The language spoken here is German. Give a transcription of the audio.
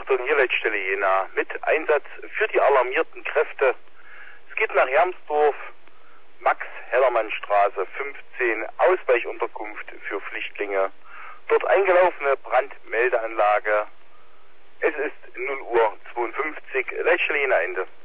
Achtung, hier Leitstelle Jena mit Einsatz für die alarmierten Kräfte. Es geht nach Hermsdorf, Max-Hellermann-Straße 15, Ausweichunterkunft für Flüchtlinge. Dort eingelaufene Brandmeldeanlage. Es ist 0 Uhr 52, Leitstelle Jena Ende.